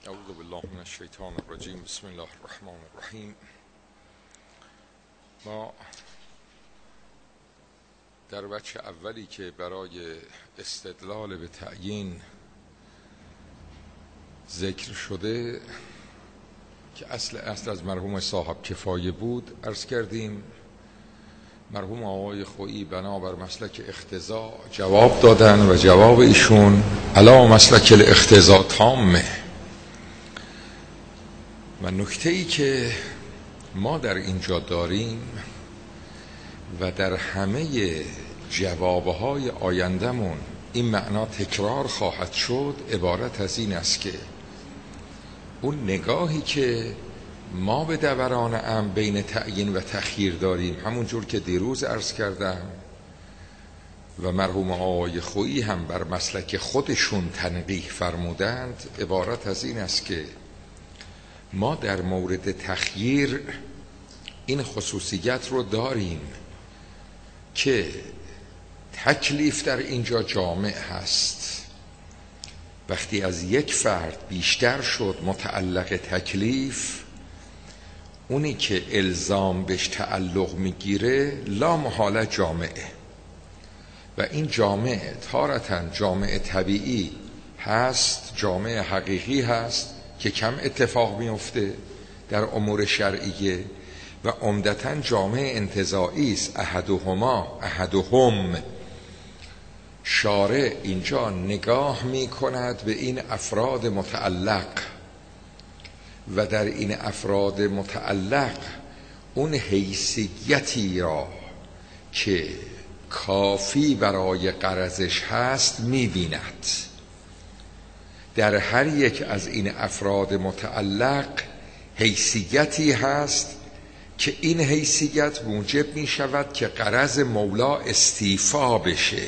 اعوذ بالله من الشیطان الرجیم. بسم الله الرحمن الرحیم. ما در بچه اولی که برای استدلال به تعیین ذکر شده که اصل از مرحوم صاحب کفایه بود، عرض کردیم مرحوم آقای خویی بنابر مسلک اقتضا جواب دادن و جواب ایشون علی مسلک الاقتضا تامه. و نکته ای که ما در اینجا داریم و در همه جوابهای آیندمون این معنا تکرار خواهد شد، عبارت از این است که اون نگاهی که ما به دوران امر بین تعیین و تخییر داریم، همون جور که دیروز عرض کردم و مرحوم آقای خویی هم بر مسلک خودشون تنقیح فرمودند، عبارت از این است که ما در مورد تخییر این خصوصیت رو داریم که تکلیف در اینجا جامع هست. وقتی از یک فرد بیشتر شد متعلق تکلیف، اونی که الزام بهش تعلق میگیره لا محاله جامعه، و این جامع تارتاً جامع طبیعی هست، جامع حقیقی هست که کم اتفاق میفته در امور شرعیه، و عمدتاً جامع انتزاعی است. احدهم شارع اینجا نگاه می کند به این افراد متعلق و در این افراد متعلق اون حیثیتی را که کافی برای غرضش هست می بیند. در هر یک از این افراد متعلق حیثیتی هست که این حیثیت موجب می شود که غرض مولا استیفا بشه.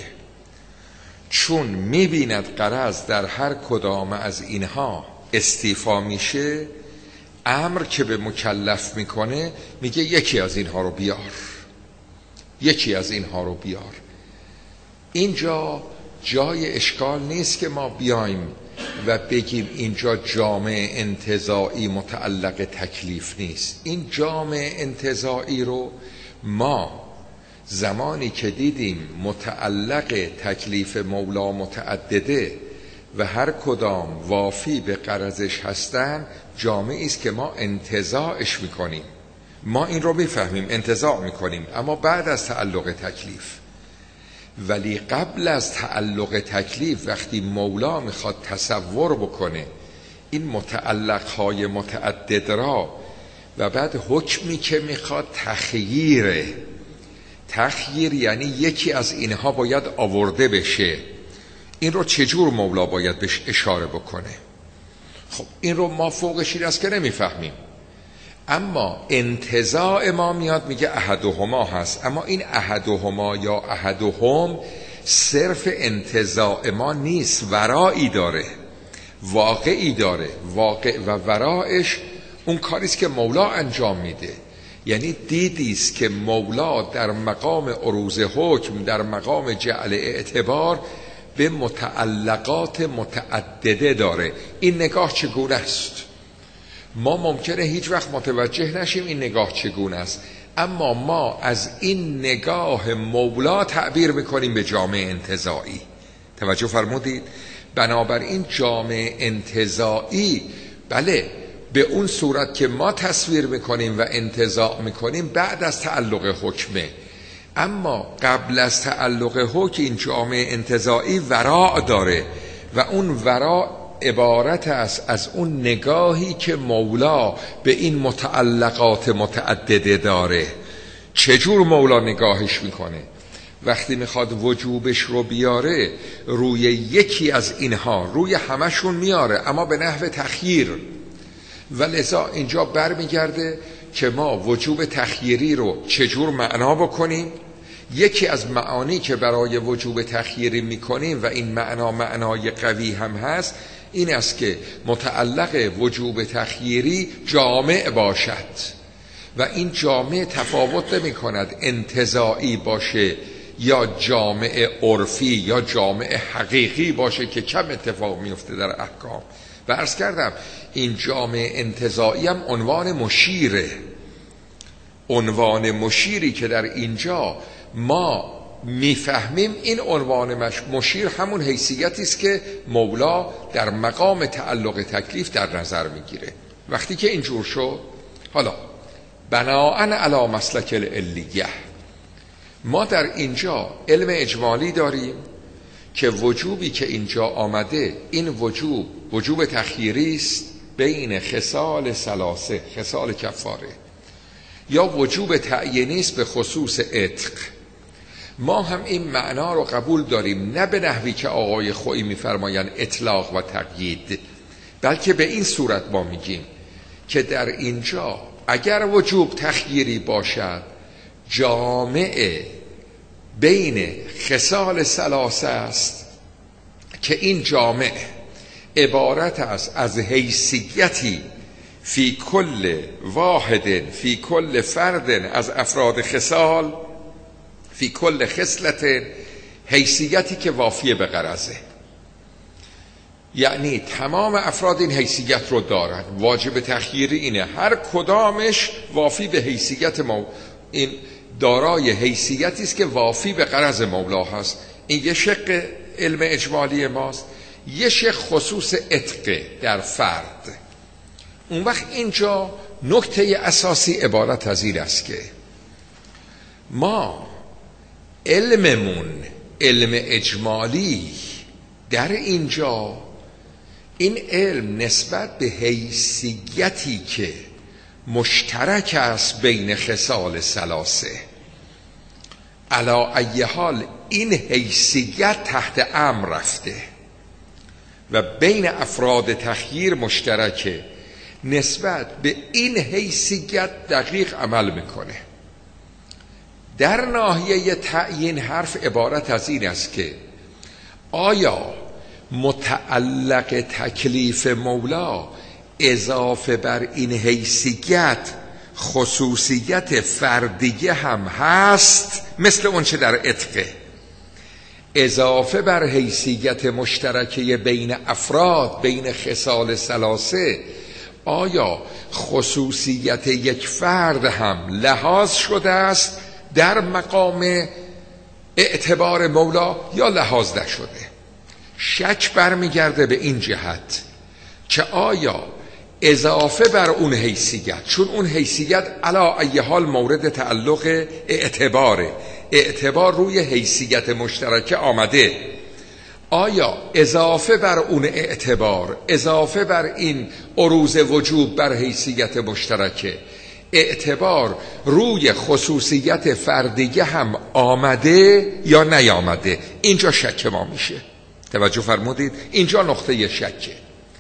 چون می بیند غرض در هر کدام از اینها استیفا میشه، امر که به مکلف میکنه میگه یکی از اینها رو بیار، یکی از اینها رو بیار. اینجا جای اشکال نیست که ما بیایم و بگیم اینجا جامع انتزاعی متعلق تکلیف نیست. این جامع انتزاعی رو ما زمانی که دیدیم متعلق تکلیف مولا متعدده و هر کدام وافی به غرضش هستن، جامعی است که ما انتزاعش میکنیم، ما این رو میفهمیم، انتزاع میکنیم، اما بعد از تعلق تکلیف. ولی قبل از تعلق تکلیف وقتی مولا میخواد تصور بکنه این متعلقهای متعدد را و بعد حکمی که میخواد تخییره، تخییر یعنی یکی از اینها باید آورده بشه، این رو چجور مولا باید بهش اشاره بکنه؟ خب این رو ما فوقش این است که نمیفهمیم، اما انتزاع ما میاد میگه احدهما هست، اما این احدهما یا احدهم صرف انتزاع ما نیست، ورایی داره، واقعی داره، واقع و ورایش اون کاریست که مولا انجام میده. یعنی دیدیست که مولا در مقام عروض حکم، در مقام جعل اعتبار به متعلقات متعدده داره. این نگاه چگونه است؟ ما ممکنه هیچ وقت متوجه نشیم این نگاه چگونه است، اما ما از این نگاه مولا تعبیر میکنیم به جامع انتزاعی. توجه فرمودید؟ بنابراین جامع انتزاعی بله به اون صورت که ما تصویر میکنیم و انتزاع میکنیم بعد از تعلق حکمه، اما قبل از تعلق حکم این جامع انتزاعی وراء داره و اون وراء عبارت است از اون نگاهی که مولا به این متعلقات متعدده داره. چجور مولا نگاهش میکنه؟ وقتی میخواد وجوبش رو بیاره روی یکی از اینها، روی همشون میاره اما به نحو تخییر، و لذا اینجا برمیگرده که ما وجوب تخییری رو چجور معنا بکنیم. یکی از معانی که برای وجوب تخییری میکنیم و این معنا معنای قوی هم هست این است که متعلق وجوب تخییری جامع باشد، و این جامع تفاوت نمی کند انتزاعی باشه یا جامع عرفی یا جامع حقیقی باشه که کم اتفاق میفته در احکام. عرض کردم این جامع انتزاعی هم عنوان مشیره، عنوان مشیری که در اینجا ما میفهمیم این عنوان مشیر همون حیثیتی است که مولا در مقام تعلق تکلیف در نظر میگیره. وقتی که اینجور شد، حالا بناءً علی مسلک العلیه ما در اینجا علم اجمالی داریم که وجوبی که اینجا آمده این وجوب تخییری است بین خصال ثلاثه، خصال کفاره، یا وجوب تعیینی است به خصوص عتق. ما هم این معنا رو قبول داریم، نه به نحوی که آقای خویی میفرمایند اطلاق و تقیید، بلکه به این صورت ما میگیم که در اینجا اگر وجوب تخییری باشد جامع بین خصال ثلاثه است که این جامع عبارت است از حیثیتی فی کل واحد فی کل فرد از افراد خصال فی کل خصلت، حیثیتی که وافیه به غرضه، یعنی تمام افراد این حیثیت رو دارن. واجب تخییری اینه هر کدامش وافی به حیثیت این دارای حیثیتی است که وافی به غرض مولا هست. این یه شق علم اجمالی ماست. یه شق خصوص عتق در فرد. اون وقت اینجا نکته اساسی عبارت از این است که ما علممون علم اجمالی در اینجا این علم نسبت به حیثیتی که مشترک است بین خصال ثلاثه، علی ای حال این حیثیت تحت امر رفته و بین افراد تخییر مشترکه، نسبت به این حیثیت دقیق عمل میکنه. در ناحیه تعیین حرف عبارت از این است که آیا متعلق تکلیف مولا اضافه بر این حیثیت خصوصیت فردیه هم هست مثل اون چه در عتقه، اضافه بر حیثیت مشترکه بین افراد بین خصال ثلاثه، آیا خصوصیت یک فرد هم لحاظ شده است در مقام اعتبار مولا یا لحاظ نشده؟ شک برمیگرده به این جهت که آیا اضافه بر اون حیثیت، چون اون حیثیت علا ای حال مورد تعلق اعتباره، اعتبار روی حیثیت مشترکه آمده، آیا اضافه بر اون اعتبار، اضافه بر این عروض وجوب بر حیثیت مشترکه، اعتبار روی خصوصیت فردیه هم آمده یا نیامده؟ اینجا شک ما میشه. توجه فرمودید؟ اینجا نقطه شکه.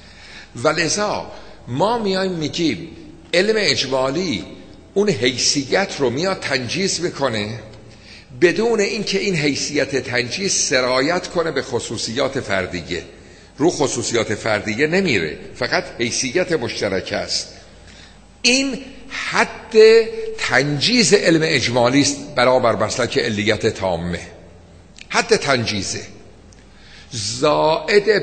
ولذا ما میایم میگیم علم اجمالی اون حیثیت رو میاد تنجیز میکنه بدون اینکه این حیثیت تنجیز سرایت کنه به خصوصیات فردیه. رو خصوصیات فردیه نمیره، فقط حیثیت مشترک است. این حد تنجیز علم اجمالی است برابر مسلک علیت تامه، حد تنجیزه. زائد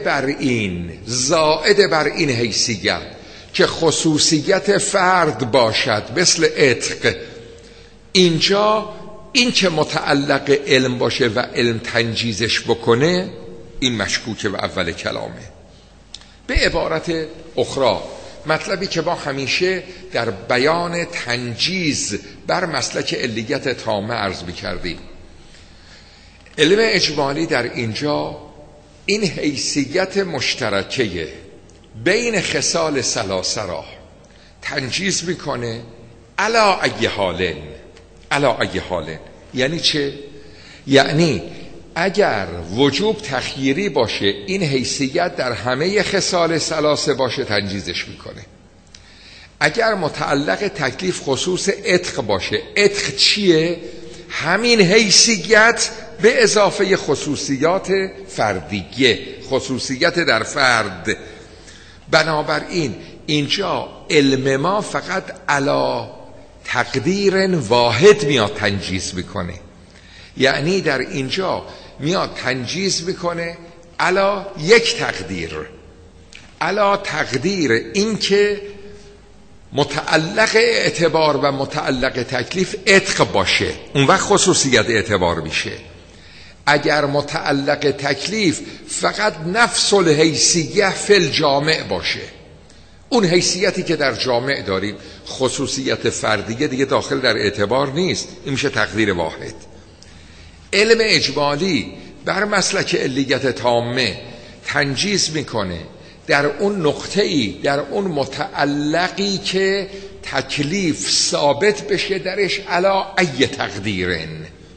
بر این حیثیت که خصوصیت فرد باشد مثل عتق، اینجا این که متعلق علم باشه و علم تنجیزش بکنه، این مشکوکه و اول کلامه. به عبارت اخرى، مطلبی که ما همیشه در بیان تنجیز بر مسلک علیت تامه عرض می‌کردیم، علم اجمالی در اینجا این حیثیت مشترکه بین خصال ثلاثه را تنجیز میکنه علا ای حالن. یعنی چه؟ یعنی اگر وجوب تخییری باشه این حیثیت در همه خصال ثلاثه باشه تنجیزش میکنه. اگر متعلق تکلیف خصوص عتق باشه، عتق چیه؟ همین حیثیت به اضافه خصوصیات فردیه، خصوصیت در فرد. بنابراین اینجا علم ما فقط علا تقدیر واحد میاد تنجیز میکنه، یعنی در اینجا میاد تنجیز میکنه علا یک تقدیر، علا تقدیر این که متعلق اعتبار و متعلق تکلیف عتق باشه، اون وقت خصوصیت اعتبار میشه. اگر متعلق تکلیف فقط نفس الحیثیه فی الجامع باشه، اون حیثیتی که در جامع داریم، خصوصیت فردیه دیگه داخل در اعتبار نیست، این میشه تقدیر واحد. علم اجمالی بر مسلک علیت تامه تنجیز میکنه در اون نقطه‌ای، در اون متعلقی که تکلیف ثابت بشه درش علا ای تقدیرن،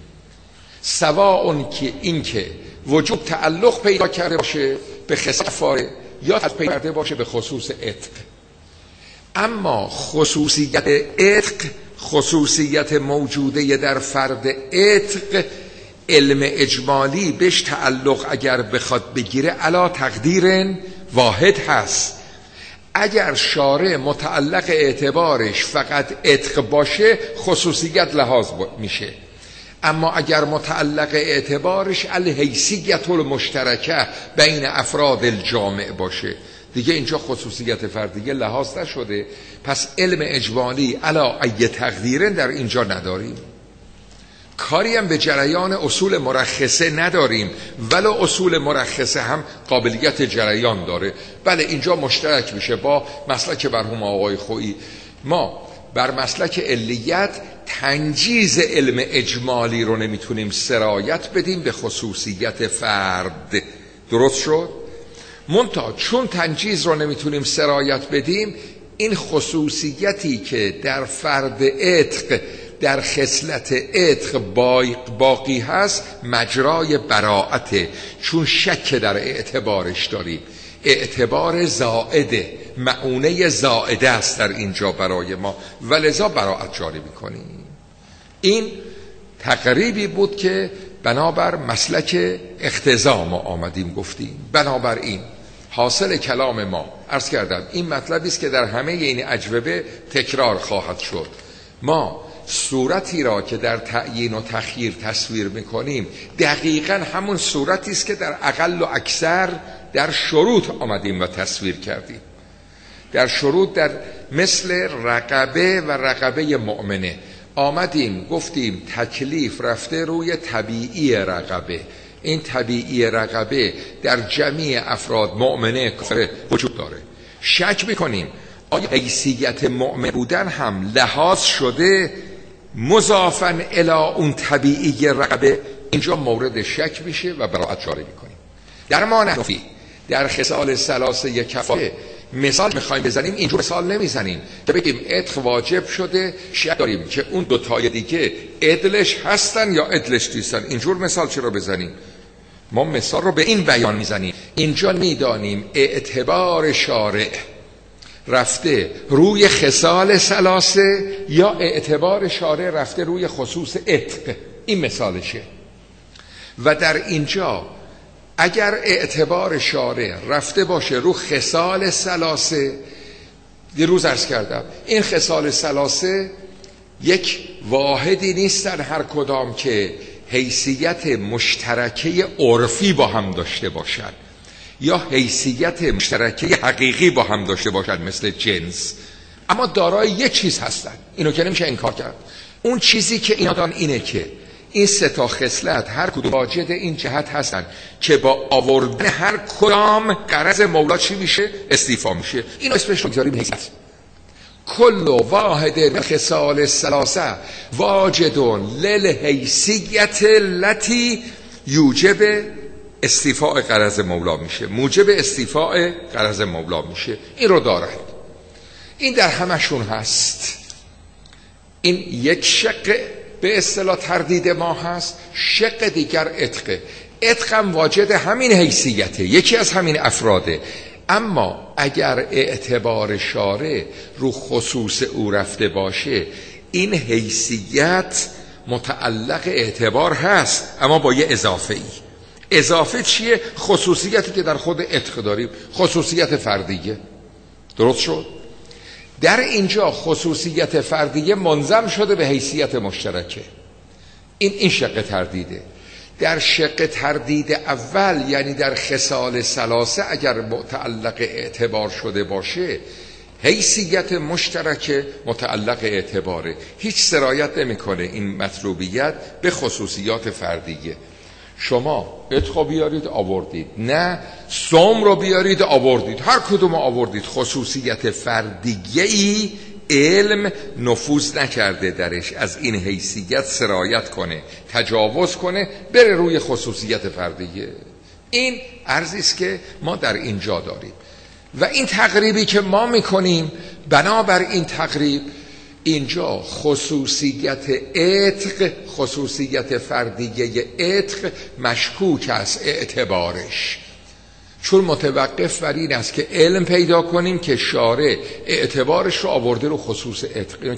سواء که این که وجود تعلق پیدا کرده باشه به خصفاره یا پیدا کرده باشه به خصوص عتق. اما خصوصیت عتق، خصوصیت موجوده در فرد عتق، علم اجمالی بهش تعلق اگر بخواد بگیره علا تقدیر واحد هست. اگر شارع متعلق اعتبارش فقط عتق باشه خصوصیت لحاظ میشه، اما اگر متعلق اعتبارش الحیثیت المشترکه بین افراد الجامع باشه دیگه اینجا خصوصیت فردیه لحاظ نشده. پس علم اجمالی علا ای تقدیرن در اینجا نداریم. کاری هم به جریان اصول مرخصه نداریم، ولو اصول مرخصه هم قابلیت جریان داره. بله اینجا مشترک میشه با مسلک مرحوم آقای خویی. ما بر مسلک علیت تنجیز علم اجمالی رو نمیتونیم سرایت بدیم به خصوصیت فرد. درست شد؟ منتها چون تنجیز رو نمیتونیم سرایت بدیم، این خصوصیتی که در فرد عتق، در خصلت عتق باقی هست مجرای براعته، چون شک در اعتبارش داریم. اعتبار زائده، معونه زائده است در اینجا برای ما و لذا براعت جاری میکنیم. این تقریبی بود که بنابر مسلک اقتضا ما آمدیم گفتیم. بنابراین حاصل کلام ما عرض کردم این مطلبی است که در همه این اجوبه تکرار خواهد شد. ما صورتی را که در تعیین و تخییر تصویر میکنیم دقیقاً همون صورتی است که در اقل و اکثر در شروط آمدیم و تصویر کردیم. در شروط در مثل رقبه و رقبه مؤمنه آمدیم گفتیم تکلیف رفته روی طبیعی رقبه. این طبیعی رقبه در جمعی افراد مؤمنه کافره وجود داره. شک میکنیم آیا حیثیت مؤمن بودن هم لحاظ شده مضافن الی اون طبیعی رقبه؟ اینجا مورد شک میشه و براعت جاری میکنیم. در ما نحنفی در خصال ثلاثه کفایه مثال میخوایم بزنیم، اینجور مثال نمیزنیم که بگیم عتق واجب شده شک داریم که اون دوتای دیگه عدلش هستن یا عدلش نیستن. اینجور مثال چرا بزنیم؟ ما مثال رو به این بیان میزنیم. اینجا میدانیم اعتبار شارع رفته روی خصال ثلاثه یا اعتبار شارع رفته روی خصوص عتق. این مثالشه. و در اینجا اگر اعتبار شارع رفته باشه رو خصال ثلاثه، دیروز عرض کردم این خصال ثلاثه یک واحدی نیستن هر کدام که حیثیت مشترکه عرفی با هم داشته باشد یا حیثیت مشترکه حقیقی با هم داشته باشد مثل جنس، اما دارای یک چیز هستن. اینو که نمیشه انکار کرد. اون چیزی که اینا دارن اینه که این سه تا خصلت هر کدوم واجد این جهت هستن که با آوردن هر کدام غرض مولا چی میشه؟ استیفا میشه. اینو اسمش رو گذاریم حیثیت. کل واحد من خصال الثلاثه واجد للحیثیت التي یوجب استیفاء غرض مولا میشه، موجب استیفاء غرض مولا میشه. این رو دارد. این در همشون هست. این یک شق به اصطلاح تردید ما هست. شق دیگر عتقه. عتق هم واجد همین حیثیته، یکی از همین افراده. اما اگر اعتبار شارع رو خصوص او رفته باشه این حیثیت متعلق اعتبار هست اما با یه اضافه ای. اضافه چیه؟ خصوصیتی که در خود عتق داریم، خصوصیت فردیه. درست شد؟ در اینجا خصوصیت فردیه منضم شده به حیثیت مشترکه. این شق تردیده. در شق تردید اول، یعنی در خصال ثلاثه، اگر متعلق اعتبار شده باشه، حیثیت مشترک متعلق اعتباره، هیچ سرایت نمیکنه این مطلوبیت به خصوصیات فردیه. شما عتق بیارید آوردید، نه صوم رو بیارید آوردید، هر کدوم آوردید، خصوصیت فردیه‌ای علم نفوذ نکرده درش از این حیثیت سرایت کنه، تجاوز کنه، بره روی خصوصیت فردیه. این عرضی است که ما در اینجا داریم و این تقریبی که ما میکنیم، بنابر این تقریب اینجا خصوصیت عتق، خصوصیت فردیه عتق مشکوک است اعتبارش، چون متوقف بر این است که علم پیدا کنیم که شارع اعتبارش رو آورده رو خصوص عتق. اینو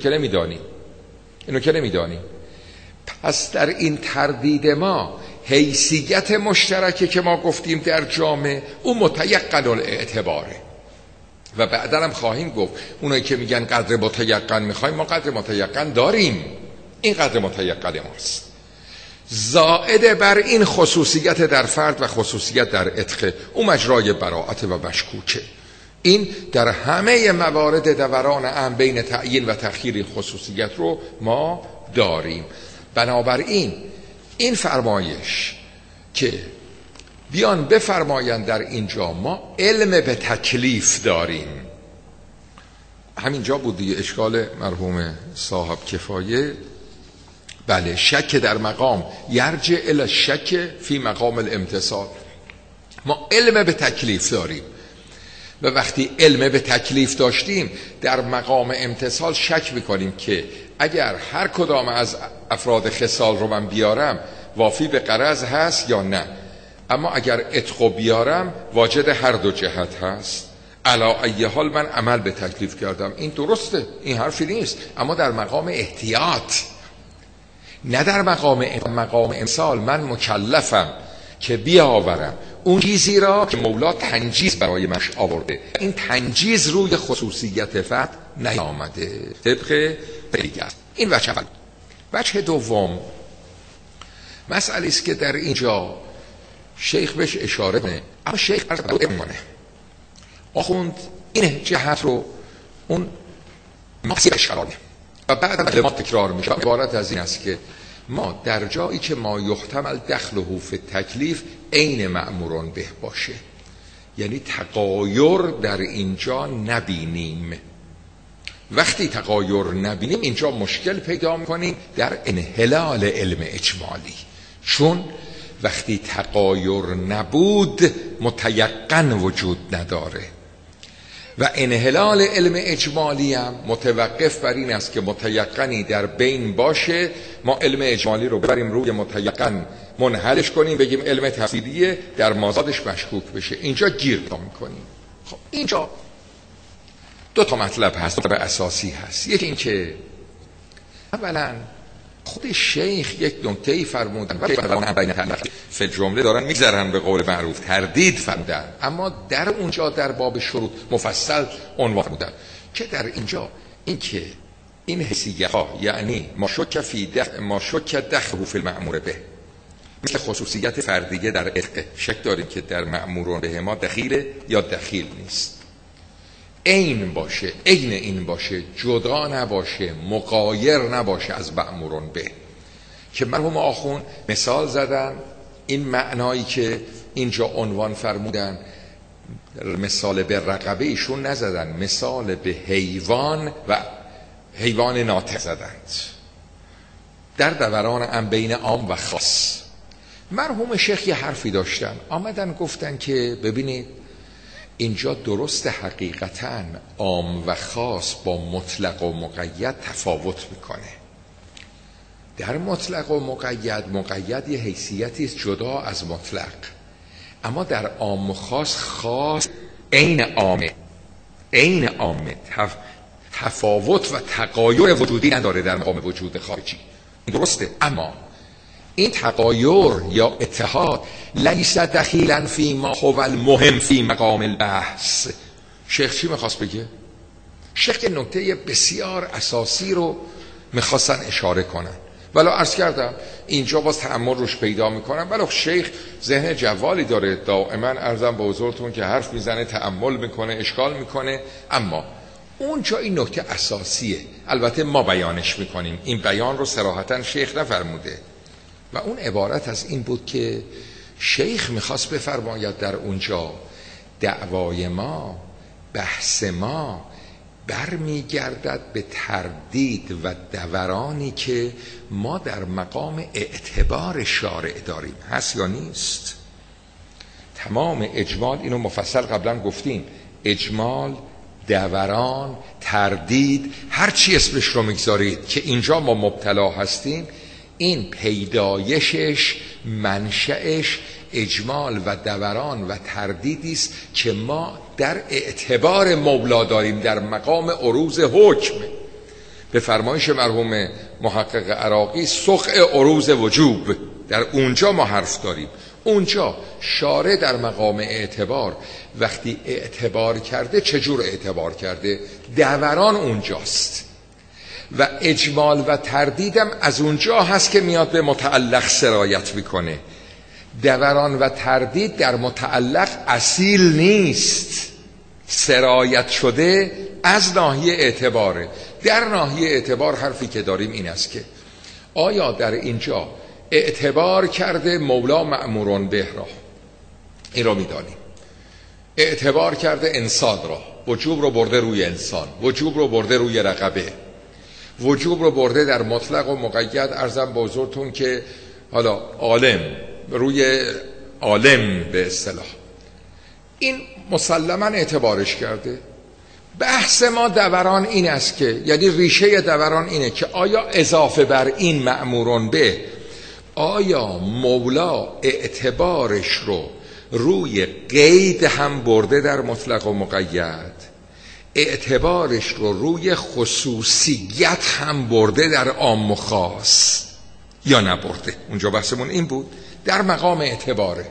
که نمیدانیم. پس در این تردید ما حیثیت مشترکی که ما گفتیم در جامعه، اون متیقن الاعتباره و بعدا هم خواهیم گفت اونایی که میگن قدر متیقن میخوایم، ما قدر متیقن داریم، این قدر متیقن ماست، زائد بر این خصوصیت در فرد و خصوصیت در عتق، اون مجرای براءت و مشکوکه. این در همه موارد دوران هم بین تعیین و تأخیر این خصوصیت رو ما داریم. بنابراین این فرمایش که بیان بفرمایند در اینجا ما علم به تکلیف داریم، همینجا بود دیگه اشکال مرحوم صاحب کفایه. بله، شک در مقام یرجع الی شک فی مقام الامتثال. ما علم به تکلیف داریم و وقتی علم به تکلیف داشتیم در مقام امتثال شک میکنیم که اگر هر کدام از افراد خصال رو من بیارم وافی به غرض هست یا نه، اما اگر عتق بیارم واجد هر دو جهت هست. علا ای حال من عمل به تکلیف کردم، این درسته، این حرفی نیست، اما در مقام احتیاط، نه در مقام امثال. من مکلفم که بیاورم اون چیزی را که مولا تنجیز برای مش آورده، این تنجیز روی خصوصیت فرد نیامده طبق دیگر. این وجه اول. وجه دوم مسئله است که در اینجا شیخ بهش اشاره کنه، اما شیخ عرض کنه آخوند این جهت رو اون مقصیبش قرار میده و بعد ما تکرار میشه. عبارت از این است که ما در جایی که ما یحتمل دخله فی تکلیف عین مأموران به باشه، یعنی تغایر در اینجا نبینیم. وقتی تغایر نبینیم اینجا مشکل پیدا میکنیم در انحلال علم اجمالی، چون وقتی تغایر نبود متیقن وجود نداره و انحلال علم اجمالی هم متوقف بر این است که متیقنی در بین باشه. ما علم اجمالی رو ببریم روی متیقن منحلش کنیم، بگیم علم تفصیلیه، در مازادش مشکوک بشه، اینجا گیر پیدا میکنیم. خب اینجا دو تا مطلب هست، مطلب اساسی هست. یکی این که اولا خود شیخ یک نکته‌ای فرمودن و بین تعلق فی الجمله دارن میگذرن به قول معروف تردید فرمودن، اما در اونجا در باب شروط مفصل عنوان فرمودن که در اینجا این که این حیثیت‌ها، یعنی ما شک دخله فی المأمور به، مثل خصوصیت فردیه در عتق شک داریم که در مأمورون به ما دخیل یا دخیل نیست، عین باشه، عین این باشه، جدا نباشه، مغایر نباشه از مأمورون به، که مرحوم آخوند مثال زدن این معنایی که اینجا عنوان فرمودن، مثال به رقبه ایشون نزدن، مثال به حیوان و حیوان ناطق زدند در دوران هم بین عام و خاص. مرحوم شیخ یه حرفی داشتن، آمدن گفتن که ببینید اینجا درست حقیقتاً عام و خاص با مطلق و مقید تفاوت میکنه. در مطلق و مقید یه حیثیتی است جدا از مطلق، اما در عام و خاص عین عامه تفاوت و تغایر وجودی نداره در مقام وجود خارجی، درسته. اما این تغایر یا اتحاد لیس دخیلا فی ما هو المهم فی مقام البحث. شیخ چی میخواست بگه؟ شیخ که نکته بسیار اساسی رو میخواستن اشاره کنن. ولی عرض کردم اینجا باز تأمل روش پیدا میکنم. ولی شیخ ذهن جوالی داره، دائما عرضم به حضورتون که حرف میزنه، تأمل میکنه، اشکال میکنه، اما اونجا این نکته اساسیه. البته ما بیانش میکنیم، این بیان رو صراحتا شیخ نفرموده و اون عبارت از این بود که شیخ میخواست بفرماید در اونجا دعوای ما، بحث ما برمیگردد به تردید و دورانی که ما در مقام اعتبار شارع داریم. هست یا نیست؟ تمام اجمال، اینو مفصل قبلا گفتیم، اجمال، دوران، تردید، هر چی اسمش رو میگذارید که اینجا ما مبتلا هستیم، این پیدایشش، منشأش اجمال و دوران و تردیدی است که ما در اعتبار مولا داریم در مقام عروض حکم. به فرمایش مرحوم محقق عراقی سخع عروض وجوب، در اونجا ما حرف داریم. اونجا شارع در مقام اعتبار وقتی اعتبار کرده، چجور اعتبار کرده؟ دوران اونجاست و اجمال و تردیدم از اونجا هست که میاد به متعلق سرایت میکنه. دوران و تردید در متعلق اصیل نیست، سرایت شده از ناحیه اعتباره. در ناحیه اعتبار حرفی که داریم این است که آیا در اینجا اعتبار کرده مولا مأمورون به را، این را میدانیم، اعتبار کرده انسان را، وجوب رو برده روی انسان، وجوب رو برده روی رقبه، وجوب رو برده در مطلق و مقید. عرضم به حضورتون که حالا عالم روی عالم به اصطلاح، این مسلما اعتبارش کرده. بحث ما دوران این است که، یعنی ریشه دوران اینه که آیا اضافه بر این مأمورون به، آیا مولا اعتبارش رو روی قید هم برده در مطلق و مقید، اعتبارش رو روی خصوصیت هم برده در عام و خاص یا نبرده؟ اونجا بحثمون این بود. در مقام اعتباره،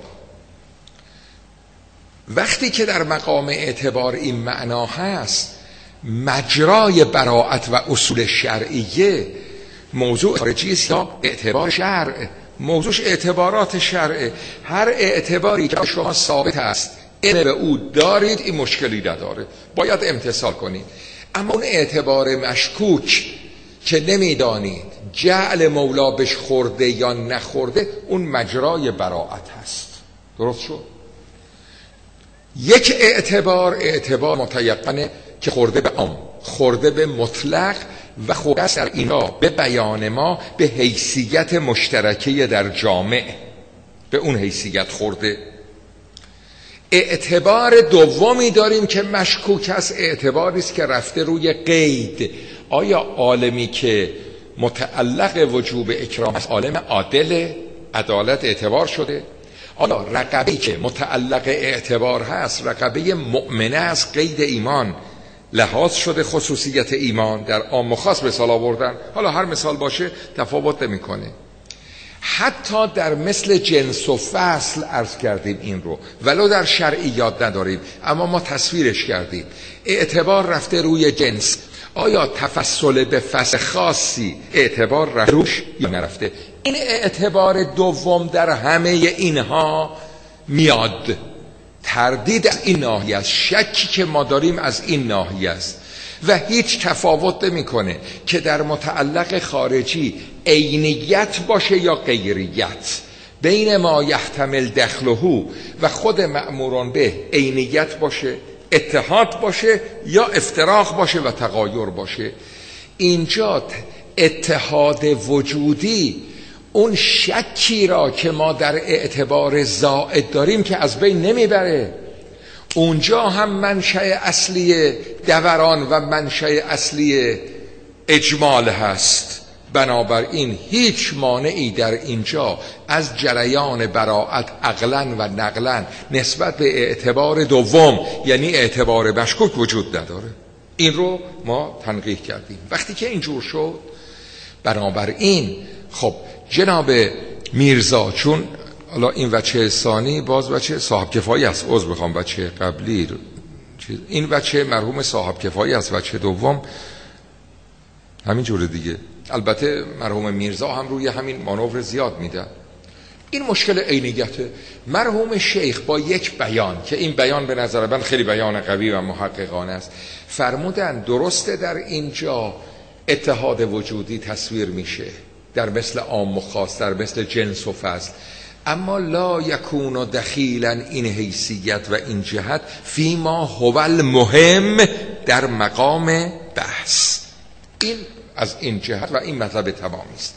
وقتی که در مقام اعتبار این معنا هست، مجرای براءت و اصول شرعیه موضوع خارجی است یا اعتبار شرع؟ موضوعش اعتبارات شرعه. هر اعتباری که شما ثابت است این به او دارید، این مشکلی نداره، باید امتثال کنید. اما اون اعتبار مشکوک که نمیدانید جعل مولا بهش خورده یا نخورده، اون مجرای براءت هست. درست شد؟ یک اعتبار متیقنه که خورده به عام، خورده به مطلق و خورده است در اینا به بیان ما به حیثیت مشترکه در جامع، به اون حیثیت خورده. اعتبار دومی داریم که مشکوک است، اعتباری است که رفته روی قید. آیا عالمی که متعلق وجوب اکرام است عالم عادل، عدالت اعتبار شده؟ آیا رقبه‌ای که متعلق اعتبار هست رقبه مؤمنه است، قید ایمان لحاظ شده، خصوصیت ایمان در عام و خاص مثال آوردن، حالا هر مثال باشه تفاوت نمی‌کنه. حتی در مثل جنس و فصل عرض کردیم این رو، ولو در شرعیات نداریم اما ما تصویرش کردیم. اعتبار رفته روی جنس، آیا تفصل به فصل خاصی اعتبار رفته روش یا نرفته؟ این اعتبار دوم در همه اینها میاد. تردید از این ناحیه است، شکی که ما داریم از این ناحیه است و هیچ تفاوت نمی‌کنه که در متعلق خارجی عینیت باشه یا غیریت، بین ما یحتمل دخلهو و خود مأموران به عینیت باشه، اتحاد باشه یا افتراق باشه و تغایر باشه. اینجا اتحاد وجودی اون شکی را که ما در اعتبار زائد داریم که از بین نمیبره. اونجا هم منشأ اصلی دوران و منشأ اصلی اجمال هست. بنابراین هیچ مانعی در اینجا از جریان براءت عقلاً و نقلاً نسبت به اعتبار دوم، یعنی اعتبار مشکوک، وجود نداره. این رو ما تنقیح کردیم. وقتی که اینجور شد، بنابراین خب جناب میرزا، چون حالا این وجه ثانی باز وجه صاحب کفایی است، عذر بخوام، وجه قبلی این وجه مرحوم صاحب کفایی است، وجه دوم همین جوره دیگه. البته مرحوم میرزا هم روی همین مانور زیاد میدن. این مشکل عینیته. مرحوم شیخ با یک بیان که این بیان به نظر من خیلی بیان قوی و محققانه است، فرمودن درسته در اینجا اتحاد وجودی تصویر میشه در مثل عام و خاص، در مثل جنس و فصل، اما لا یکون دخیلا این حیثیت و این جهت فیما هو المهم در مقام بحث. این از این جهت و این مطلب تمامی است.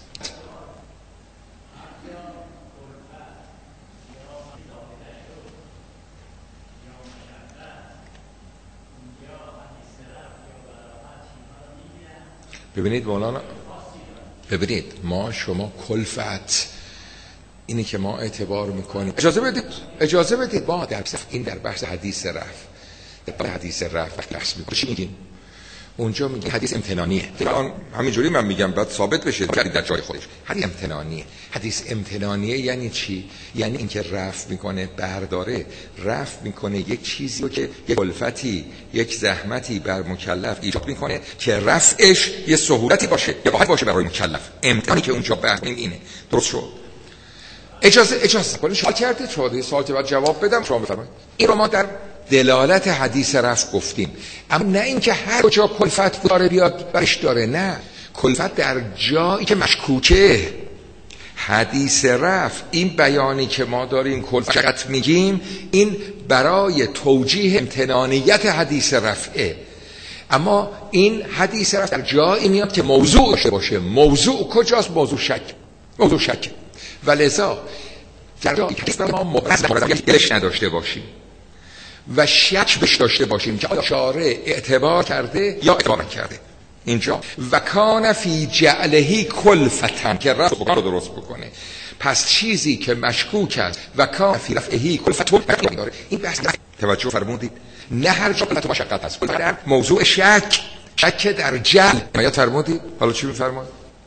ببینید مولانا، ببینید ما شما کلفت اینی که ما اعتبار میکنیم، اجازه بدید ما در بحث حدیث رفع، در حدیث رفع بحث میکنیم چی میگیم؟ اونجا میگه حدیث امتنانیه. همینجوری من میگم بعد ثابت بشه در جای خودش. حدیث امتنانیه. حدیث امتنانیه یعنی چی؟ یعنی اینکه رفع میکنه، برداره، رفع میکنه یک چیزی رو که یک کلفتی، یک زحمتی بر مکلف ایجاد میکنه که رفعش یه سهولتی باشه، یا راحت باشه برای مکلف. امتنانی که اونجا بحثیم اینه. درست شد؟ اجازه کنید سوال کردید، شما سوال که بعد جواب بدم شما بفرمایید. این رو ما در دلالت حدیث رفع گفتیم، اما نه اینکه هر کجا کلفت داره بیاد برش داره، نه، کلفت در جایی که مشکوکه. حدیث رفع این بیانی که ما داریم کلفت میگیم، این برای توجیه امتنانیت حدیث رفعه، اما این حدیث رفع در جایی میاد که موضوع داشته باشه. موضوع کجاست؟ موضوع شک. ولذا در جایی که ما مبرز نداشته باشیم و شک بش داشته باشیم که آیا شارع اعتبار کرده یا اعتبار نکرده، اینجا و کان فی جعلهی کلفتن که رفع رو درست بکنه، پس چیزی که مشکوک است و کان فی رفعهی کلفتون داره. این بحث توجه فرمودید، نه هر جا کلفت و مشقت هست، در موضوع شک در جعل یا فرمودید. حالا چی میفرمایید؟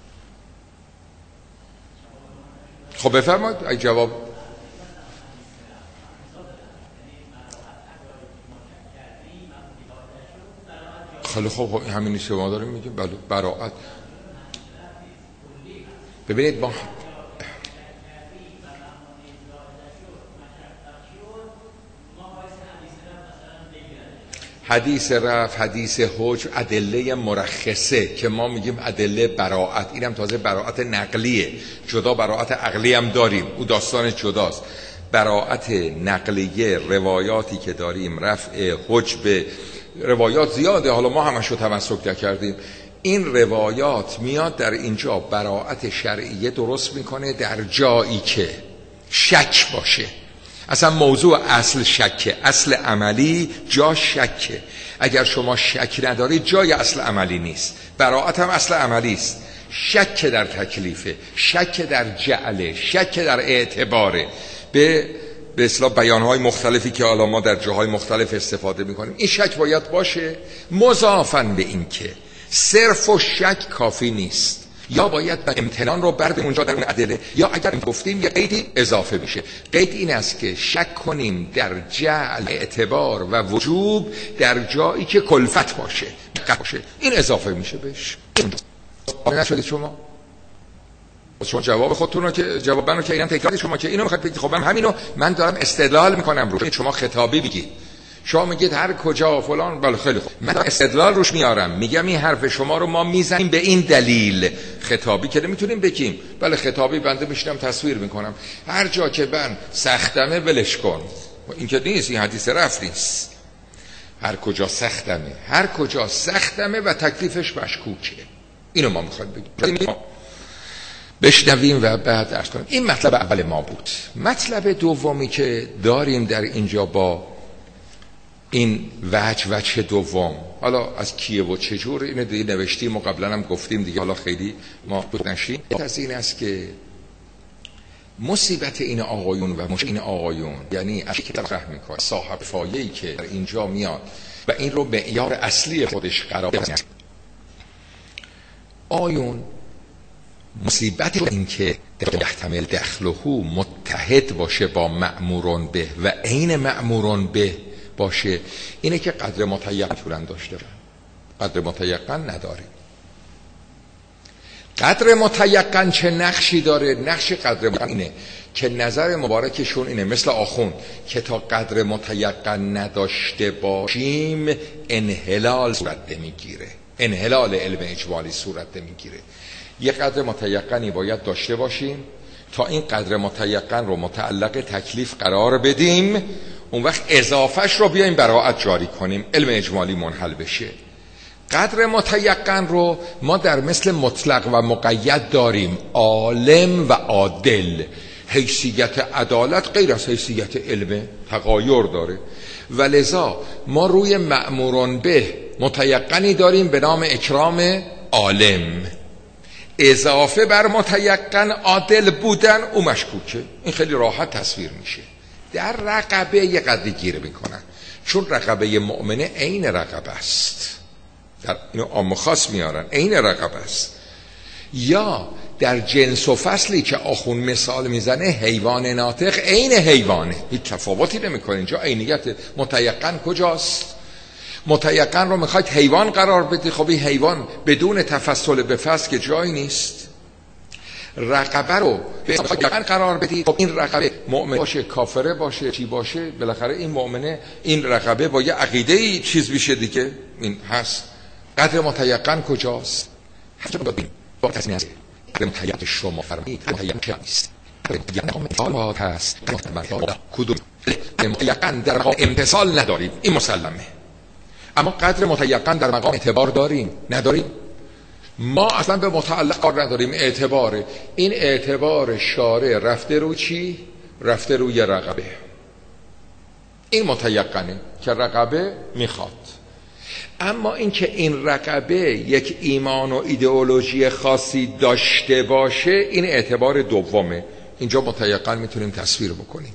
خب بفرمایید ای جواب. خیلی خوب، همینی که ما داریم میگیم. بله، براءت. ببینید ما حدیث رفع، حدیث حجب، ادله مرخصه که ما میگیم ادله براءت، اینم تازه براءت نقلیه، جدا براءت عقلی هم داریم، او داستان جداست. براءت نقلیه، روایاتی که داریم، رفع، حجب، روایات زیاده، حالا ما همشو تمسک نکردیم. این روایات میاد در اینجا براءت شرعیه درست میکنه در جایی که شک باشه. اصلا موضوع اصل شکه، اصل عملی جا شکه. اگر شما شک ندارید جای اصل عملی نیست. براءت هم اصل عملی است. شک در تکلیفه، شک در جعله، شک در اعتباره. به اصطلاح بیانهای مختلفی که حالا ما در جاهای مختلف استفاده میکنیم، این شک باید باشه مضافاً به این که صرف و شک کافی نیست، یا باید امتنان رو برد اونجا در اون ادله، یا اگر گفتیم یه قیدی اضافه میشه. قید این است که شک کنیم در جعل، اعتبار و وجوب در جایی که کلفت باشه، این اضافه میشه بهش. نشدید شما جواب خودتون رو که جواب منو که اینم تکراری شما که اینو میخواد بگید، خب من همینو من دارم استدلال میکنم روش. شما خطابی بگید، شما میگید هر کجا فلان، بله خیلی خوب، من استدلال روش میارم، میگم این حرف شما رو ما میزنیم به این دلیل. خطابی که نمیتونیم بگیم، بله خطابی بنده میشینم تصویر میکنم، هر جا که من سختمه ولش کن، این که نیست، این حدیث رفع نیست. هر کجا سختمه و تکلیفش مشکوکه، اینو ما میخوایم بگیم. بشنویم و بعد عرض کنیم. این مطلب اول ما بود. مطلب دومی که داریم در اینجا با این وجه دوم، حالا از کیه و چجور، اینو دیگه نوشتیم و قبلا هم گفتیم دیگه، حالا خیلی ما بود نشیم. از این است که مصیبت این آقایون و مش این آقایون، یعنی اشی که طرح میکنه صاحب فایه‌ای که در اینجا میاد و این رو معیار اصلی خودش قرار بده، آیون مصیبت این که یحتمل دخله متحد باشه با مأمورون به و عین مأمورون به باشه، اینه که قدر متیقن داشته باشه، قدر متیقن نداریم. قدر متیقن چه نقشی داره؟ نقش قدر متیقن اینه که نظر مبارکشون اینه، مثل آخوند، که تا قدر متیقن نداشته باشیم انحلال صورت نمیگیره، انحلال علم اجمالی صورت نمیگیره. یه قدر متیقنی باید داشته باشیم تا این قدر متیقن رو متعلق تکلیف قرار بدیم، اون وقت اضافهش رو بیایم براعت جاری کنیم، علم اجمالی منحل بشه. قدر متیقن رو ما در مثل مطلق و مقید داریم، عالم و عادل. حیثیت عدالت غیر از حیثیت علم، تغایر داره، و لذا ما روی مأمورون به متیقنی داریم به نام اکرام عالم، اضافه بر متیقن عادل بودن او مشکوکه. این خیلی راحت تصویر میشه. در رقبه یه قدری گیر میکنن، چون رقبه مؤمنه عین رقبه است، در اینو عام خاص میارن، عین رقبه است. یا در جنس و فصلی که آخون مثال میزنه، حیوان ناطق عین حیوانه، هیچ تفاوتی نمیکنه. اینجا عینیت متیقن کجاست؟ متیقن رو میخواید حیوان قرار بدی، خب این حیوان بدون تفصل به فصل که جایی نیست. رقبه رو به یقین قرار بدید، خب این رقبه مؤمن باشه، کافره باشه، چی باشه، بالاخره این مؤمنه، این رقبه با یه عقیده‌ای چیز بشه دیگه، این هست. قدر متیقن کجاست؟ حتی با تصمیم از متیقن شما فرمایید متیقن چه نیست؟ متیقن امتثال هست، کدوم متیقن در مقام امتثال نداریم، این مسلمه. اما قدر متیقن در مقام اعتبار داریم؟ نداریم. ما اصلا به متعلق کار نداریم. اعتباره، این اعتبار شارع رفته رو چی؟ رفته روی رقبه. این متیقنه که رقبه میخواد. اما این که این رقبه یک ایمان و ایدئولوژی خاصی داشته باشه، این اعتبار دومه. اینجا متیقن میتونیم تصویر بکنیم.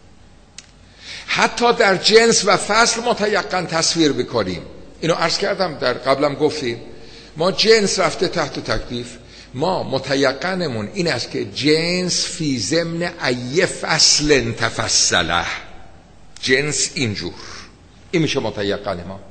حتی در جنس و فصل متیقن تصویر بکنیم. اینو عرض کردم، در قبلم گفتیم، ما جنس رفته تحت تکلیف، ما متیقنمون این است که جنس فی ضمن ای فصل تفصله، جنس اینجور، این میشه متیقن ما.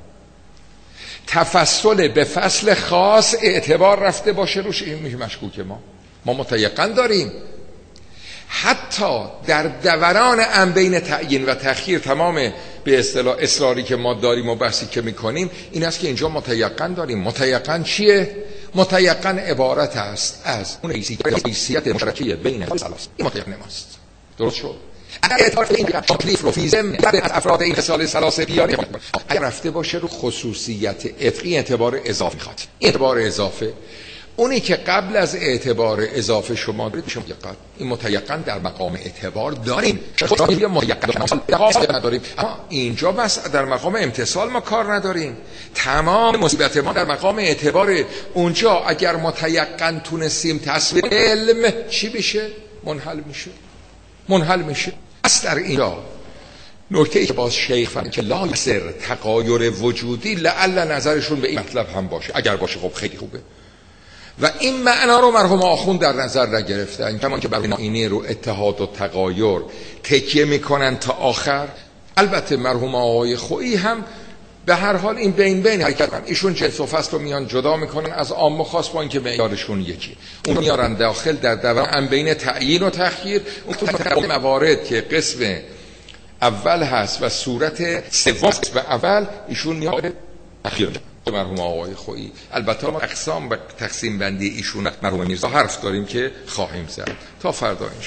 تفصل به فصل خاص اعتبار رفته باشه روش، این میشه مشکوک ما متیقن داریم. حتی در دوران بین تعیین و تأخیر، تمام به اصطلاح اصراری که ما داریم و بحثی که میکنیم این است که اینجا متیقن داریم. متیقن چیه؟ متیقن عبارت است از اون حیثیت مشترکه بین ثلاث. این متیقن ماست. درست شد؟ اگر اعتبار این تکلیف رو فی ضمن از افراد این خصال ثلاثه بیاریم، اگر رفته باشه رو خصوصیت عتقی، اعتبار اضافه میخواد. اعتبار اضافه اونی که قبل از اعتبار اضافه شما دارید میشه متیقن. این متیقن در مقام اعتبار داریم، خودمون متیقن نداریم. اما اینجا بس در مقام امتثال ما کار نداریم. تمام مصیبت ما در مقام اعتبار. اونجا اگر متیقن تونستیم تصویر علم چی بشه؟ منحل میشه. پس در اینجا نکته‌ای که باز شیخ فرمود که لا یصر تغایر وجودی، لعل نظرشون به این مطلب هم باشه. اگر باشه خب خیلی خوبه. و این معنا رو مرحوم آخوند در نظر نگرفتن، کمان که برای اینه رو اتحاد و تغایر تکیه میکنن تا آخر. البته مرحوم آقای خویی هم به هر حال این بین حرکت کنن. ایشون جنس و فصل رو میان جدا میکنن از عام و خاص، با اینکه معیارشون یکی. اون میارن داخل در دوران بین تعیین و تأخیر. اون موارد که قسم اول هست و صورت سوم قسم اول، ایشون میاره تأخیر مرحوم آقای خویی. البته ما اقسام و تقسیم بندی ایشون مرحوم میرزا حرف داریم که خواهیم زد. تا فردا.